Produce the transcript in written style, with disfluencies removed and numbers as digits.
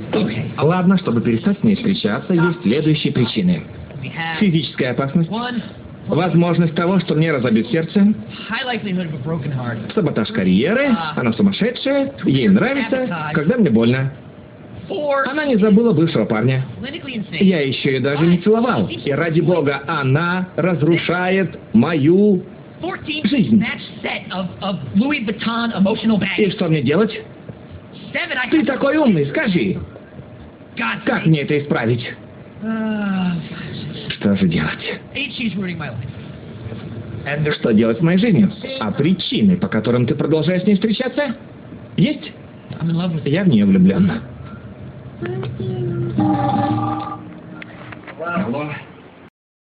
Ладно, чтобы перестать с ней встречаться, есть следующие причины. Физическая опасность, возможность того, что мне разобьют сердце, саботаж карьеры, она сумасшедшая, ей нравится, когда мне больно. Она не забыла бывшего парня. Я еще ее даже не целовал. И ради бога, она разрушает мою жизнь. И что мне делать? Ты такой умный, скажи. Как мне это исправить? Что же делать? Что делать с моей жизнью? А причины, по которым ты продолжаешь с ней встречаться? Есть? Я в нее влюблен. Алло.